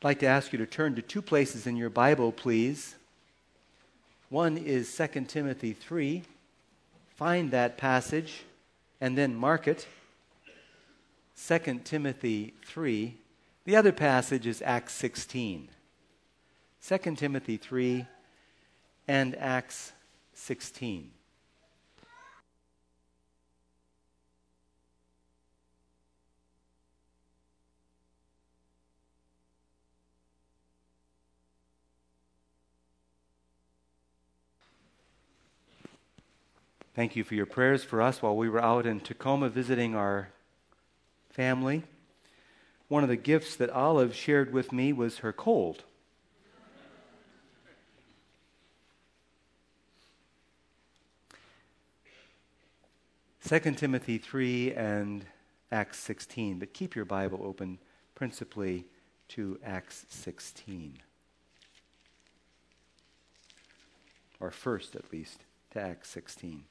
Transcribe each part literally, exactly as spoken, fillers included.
I'd like to ask you to turn to two places in your Bible, please. One is Second Timothy three. Find that passage and then mark it. Second Timothy three. The other passage is Acts sixteen. Second Timothy three and Acts sixteen. Thank you for your prayers for us while we were out in Tacoma visiting our family. One of the gifts that Olive shared with me was her cold. Second Timothy three and Acts sixteen, but keep your Bible open principally to Acts sixteen. Or first, at least, to Acts sixteen.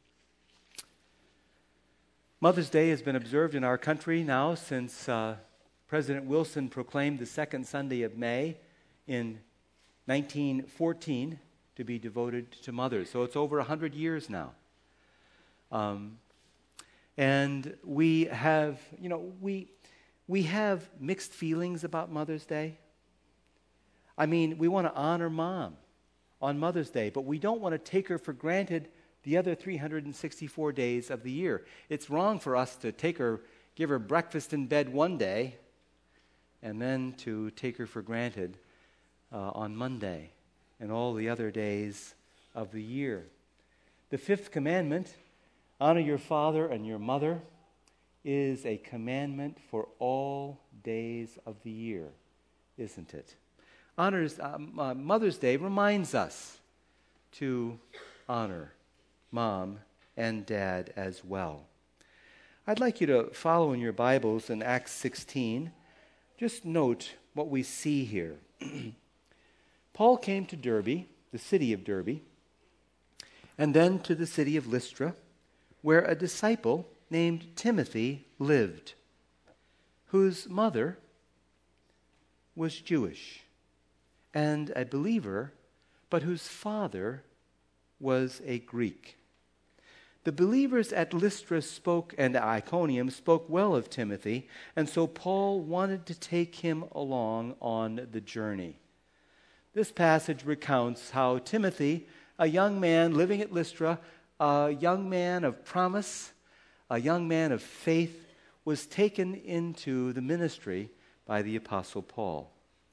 Mother's Day has been observed in our country now since uh, President Wilson proclaimed the second Sunday of May in nineteen fourteen to be devoted to mothers. So it's over one hundred years now. Um, and we have, you know, we we have mixed feelings about Mother's Day. I mean, we want to honor Mom on Mother's Day, but we don't want to take her for granted the other three hundred sixty-four days of the year. It's wrong for us to take her, give her breakfast in bed one day, and then to take her for granted uh, on Monday and all the other days of the year. The fifth commandment, honor your father and your mother, is a commandment for all days of the year, isn't it? Honors, um, uh, Mother's Day reminds us to honor Mom and Dad as well. I'd like you to follow in your Bibles in Acts sixteen. Just note what we see here. Paul came to Derbe, the city of Derbe, and then to the city of Lystra, where a disciple named Timothy lived, whose mother was Jewish and a believer, but whose father was a Greek. The believers at Lystra spoke, and Iconium spoke well of Timothy, and so Paul wanted to take him along on the journey. This passage recounts how Timothy, a young man living at Lystra, a young man of promise, a young man of faith, was taken into the ministry by the Apostle Paul.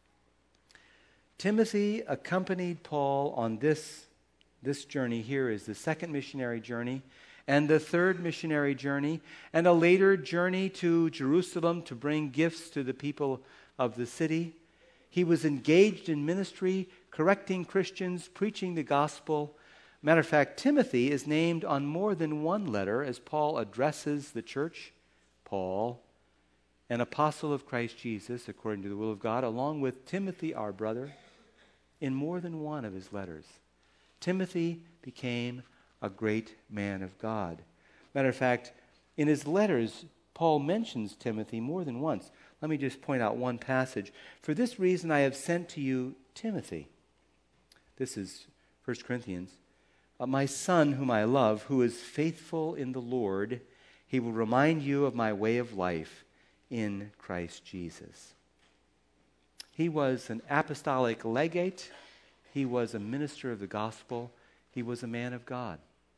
Timothy accompanied Paul on this This journey here is the second missionary journey and the third missionary journey and a later journey to Jerusalem to bring gifts to the people of the city. He was engaged in ministry, correcting Christians, preaching the gospel. Matter of fact, Timothy is named on more than one letter as Paul addresses the church. Paul, an apostle of Christ Jesus, according to the will of God, along with Timothy, our brother, in more than one of his letters. Timothy became a great man of God. Matter of fact, in his letters, Paul mentions Timothy more than once. Let me just point out one passage. For this reason I have sent to you Timothy. This is First Corinthians. Uh, my son whom I love, who is faithful in the Lord, he will remind you of my way of life in Christ Jesus. He was an apostolic legate. He was a minister of the gospel. He was a man of God.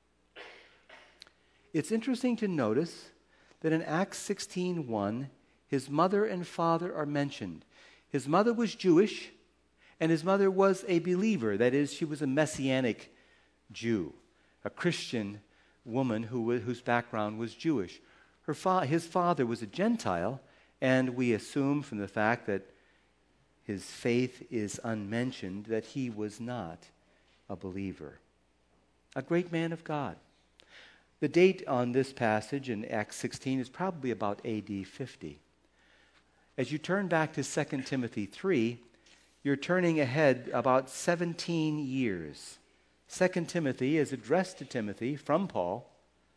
It's interesting to notice that in Acts sixteen one, his mother and father are mentioned. His mother was Jewish, and his mother was a believer. That is, she was a Messianic Jew, a Christian woman who, whose background was Jewish. Her fa- his father was a Gentile, and we assume from the fact that his faith is unmentioned that he was not a believer. A great man of God. The date on this passage in Acts sixteen is probably about A D fifty. As you turn back to Second Timothy three, you're turning ahead about seventeen years. Second Timothy is addressed to Timothy from Paul,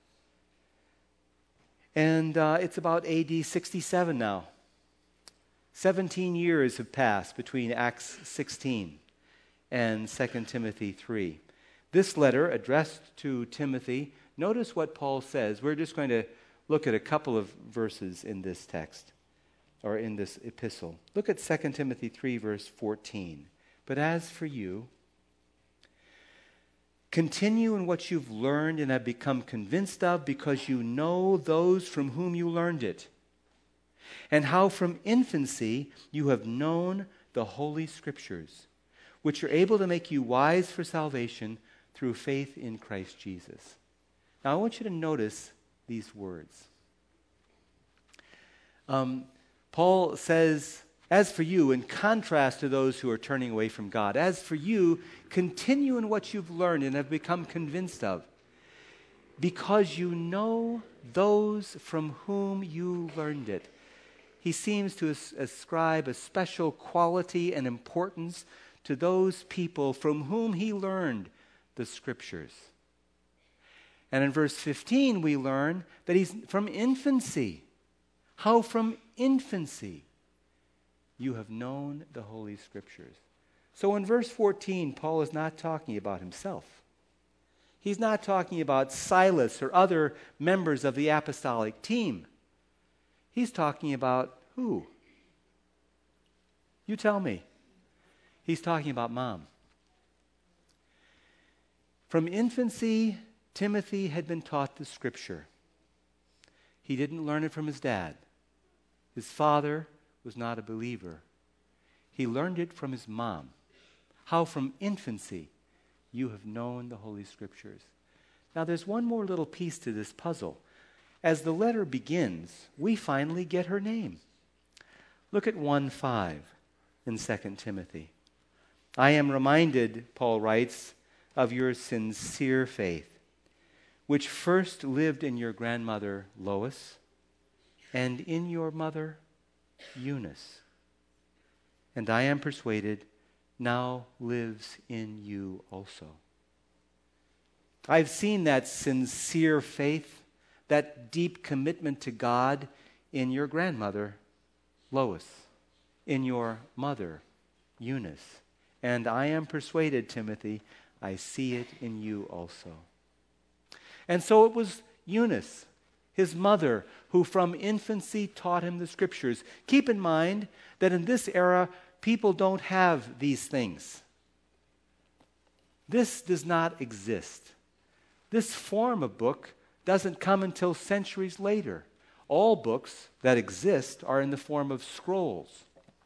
and uh, it's about A D sixty-seven now. Seventeen years have passed between Acts sixteen and Second Timothy three. This letter addressed to Timothy, notice what Paul says. We're just going to look at a couple of verses in this text, or in this epistle. Look at Second Timothy three, verse fourteen. But as for you, continue in what you've learned and have become convinced of, because you know those from whom you learned it, and how from infancy you have known the Holy Scriptures, which are able to make you wise for salvation through faith in Christ Jesus. Now I want you to notice these words. Um, Paul says, as for you, in contrast to those who are turning away from God, as for you, continue in what you've learned and have become convinced of, because you know those from whom you learned it. He seems to as- ascribe a special quality and importance to those people from whom he learned the Scriptures. And in verse fifteen, we learn that he's from infancy. How from infancy you have known the Holy Scriptures. So in verse fourteen, Paul is not talking about himself. He's not talking about Silas or other members of the apostolic team. He's talking about who? You tell me. He's talking about Mom. From infancy, Timothy had been taught the Scripture. He didn't learn it from his dad. His father was not a believer. He learned it from his mom. How from infancy you have known the Holy Scriptures. Now there's one more little piece to this puzzle. As the letter begins, we finally get her name. Look at one five in Second Timothy. I am reminded, Paul writes, of your sincere faith, which first lived in your grandmother Lois and in your mother Eunice, and I am persuaded now lives in you also. I've seen that sincere faith, that deep commitment to God in your grandmother Lois, in your mother Eunice, and I am persuaded, Timothy, I see it in you also. And so it was Eunice, his mother, who from infancy taught him the Scriptures. Keep in mind that in this era, people don't have these things. This does not exist. This form of book doesn't come until centuries later. All books that exist are in the form of scrolls.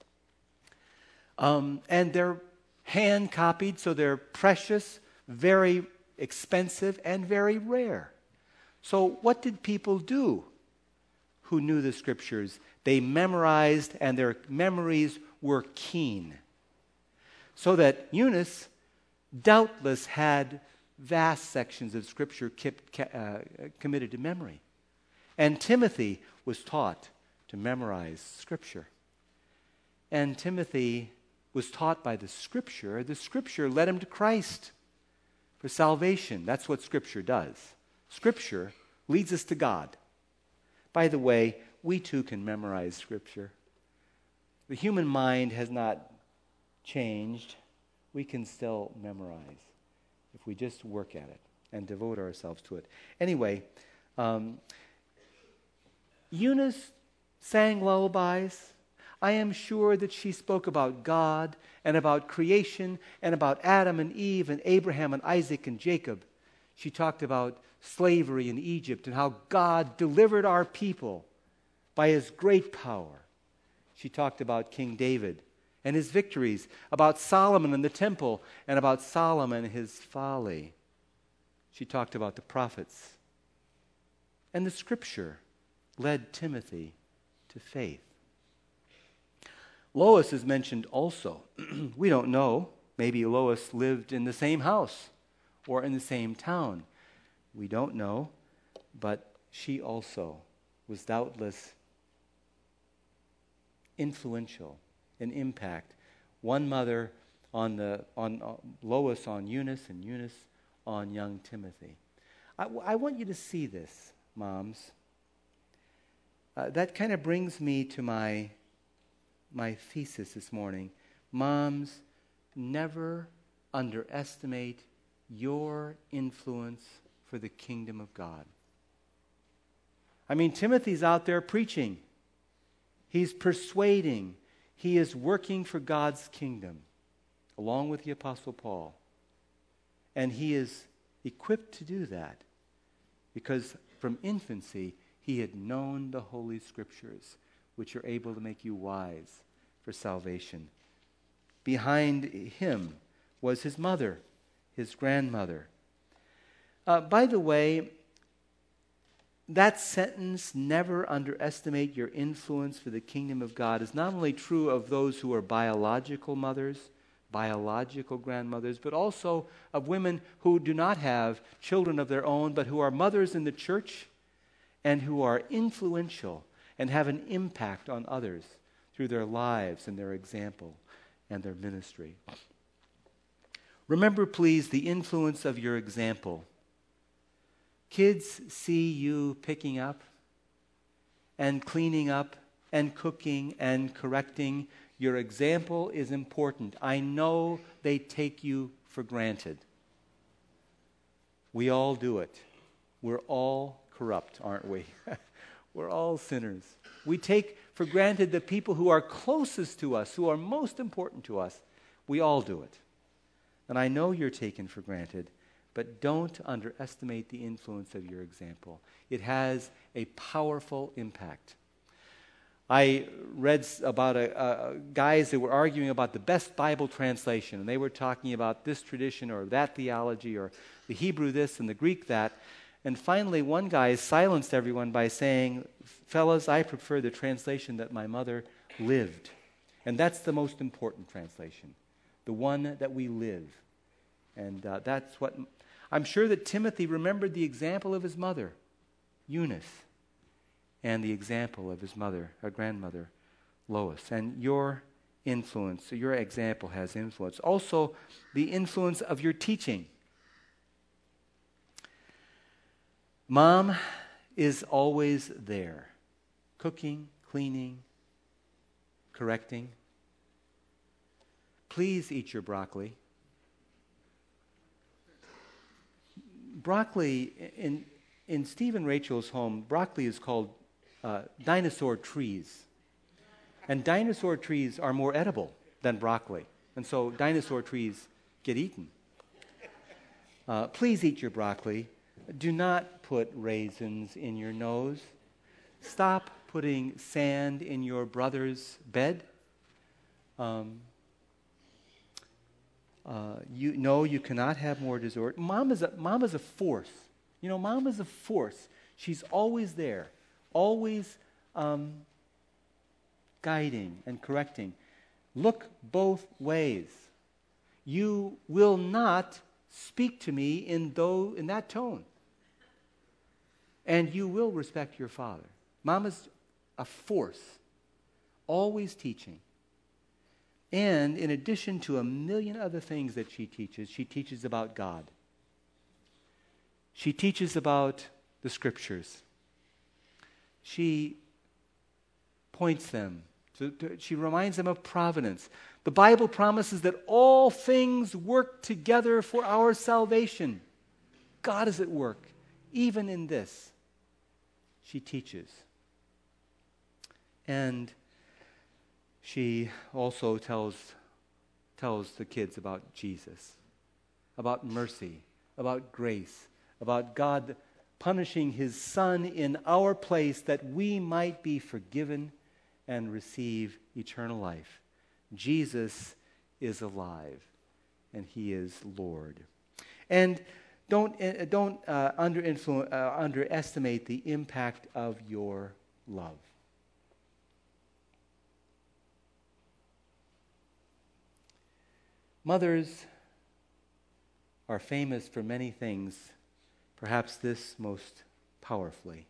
Um, and they're hand-copied, so they're precious, very expensive, and very rare. So what did people do who knew the Scriptures? They memorized, and their memories were keen. So that Eunice doubtless had vast sections of Scripture kept, uh, committed to memory. And Timothy was taught to memorize Scripture. And Timothy was taught by the Scripture. The Scripture led him to Christ for salvation. That's what Scripture does. Scripture leads us to God. By the way, we too can memorize Scripture. The human mind has not changed. We can still memorize if we just work at it and devote ourselves to it. Anyway, um, Eunice sang lullabies. I am sure that she spoke about God and about creation and about Adam and Eve and Abraham and Isaac and Jacob. She talked about slavery in Egypt and how God delivered our people by his great power. She talked about King David and his victories, about Solomon and the temple, and about Solomon and his folly. She talked about the prophets. And the Scripture led Timothy to faith. Lois is mentioned also. We don't know. Maybe Lois lived in the same house or in the same town. We don't know. But she also was doubtless influential in impact. One mother on the on uh, Lois on Eunice, and Eunice on young Timothy. I, I want you to see this, moms. Uh, that kind of brings me to my my thesis this morning. Moms, never underestimate your influence for the kingdom of God. I mean, Timothy's out there preaching. He's persuading. He is working for God's kingdom, along with the Apostle Paul. And he is equipped to do that because from infancy he had known the Holy Scriptures, which are able to make you wise for salvation. Behind him was his mother, his grandmother. Uh, by the way, that sentence, never underestimate your influence for the kingdom of God, is not only true of those who are biological mothers, biological grandmothers, but also of women who do not have children of their own, but who are mothers in the church and who are influential and have an impact on others through their lives and their example and their ministry. Remember, please, the influence of your example. Kids see you picking up and cleaning up and cooking and correcting. Your example is important. I know they take you for granted. We all do it. We're all corrupt, aren't we? We're all sinners. We take for granted the people who are closest to us, who are most important to us. We all do it. And I know you're taken for granted, but don't underestimate the influence of your example. It has a powerful impact. I read about a, a, guys that were arguing about the best Bible translation, and they were talking about this tradition or that theology or the Hebrew this and the Greek that. And finally, one guy silenced everyone by saying, fellas, I prefer the translation that my mother lived. And that's the most important translation, the one that we live. And uh, that's what... I'm sure that Timothy remembered the example of his mother, Eunice, and the example of his mother, her grandmother, Lois. And your influence, your example has influence. Also, the influence of your teaching. Mom is always there, cooking, cleaning, correcting. Please eat your broccoli. Broccoli, in, in Steve and Rachel's home, broccoli is called uh, dinosaur trees. And dinosaur trees are more edible than broccoli. And so dinosaur trees get eaten. Uh, please eat your broccoli. Do not put raisins in your nose. Stop putting sand in your brother's bed. Um, Uh, you know you cannot have more dessert. Mom is a mom is a force. You know, mom is a force. She's always there, always um, guiding and correcting. Look both ways. You will not speak to me in though in that tone, and you will respect your father. Mom is a force, always teaching. And in addition to a million other things that she teaches, she teaches about God. She teaches about the Scriptures. She points them. To, to, she reminds them of providence. The Bible promises that all things work together for our salvation. God is at work, even in this. She teaches. And she also tells, tells the kids about Jesus, about mercy, about grace, about God punishing his Son in our place that we might be forgiven and receive eternal life. Jesus is alive, and he is Lord. And don't, uh, don't uh, under influ- uh, underestimate the impact of your love. Mothers are famous for many things, perhaps this most powerfully.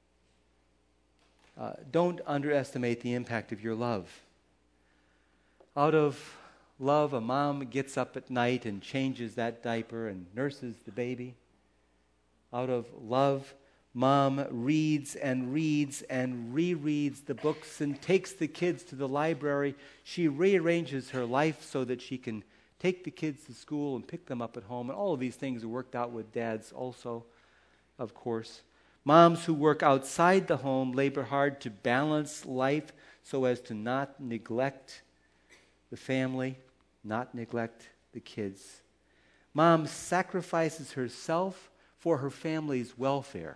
Uh, don't underestimate the impact of your love. Out of love, a mom gets up at night and changes that diaper and nurses the baby. Out of love, Mom reads and reads and rereads the books and takes the kids to the library. She rearranges her life so that she can take the kids to school and pick them up at home. And all of these things are worked out with dads also, of course. Moms who work outside the home labor hard to balance life so as to not neglect the family, not neglect the kids. Mom sacrifices herself for her family's welfare.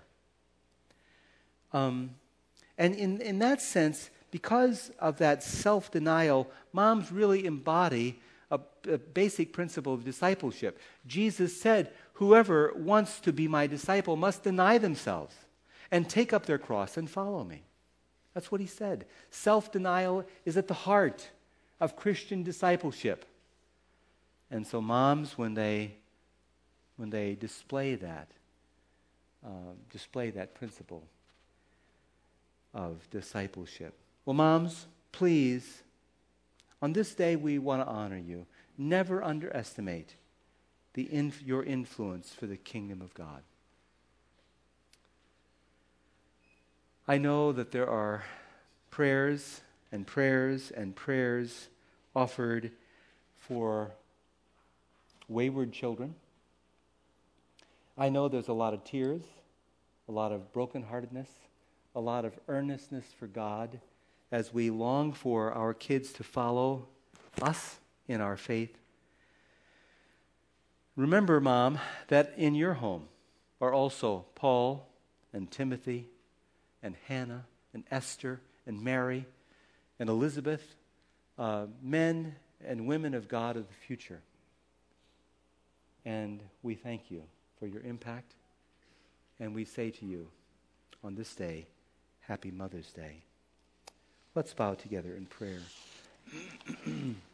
Um, and in, in that sense, because of that self-denial, moms really embody a, a basic principle of discipleship. Jesus said, whoever wants to be my disciple must deny themselves and take up their cross and follow me. That's what he said. Self-denial is at the heart of Christian discipleship. And so moms, when they when they display that, uh, display that principle of discipleship. Well, moms, please, on this day we want to honor you. Never underestimate the inf- your influence for the kingdom of God. I know that there are prayers and prayers and prayers offered for wayward children. I know there's a lot of tears, a lot of brokenheartedness, a lot of earnestness for God as we long for our kids to follow us in our faith. Remember, Mom, that in your home are also Paul and Timothy and Hannah and Esther and Mary and Elizabeth, uh, men and women of God of the future. And we thank you for your impact. And we say to you on this day, Happy Mother's Day. Let's bow together in prayer.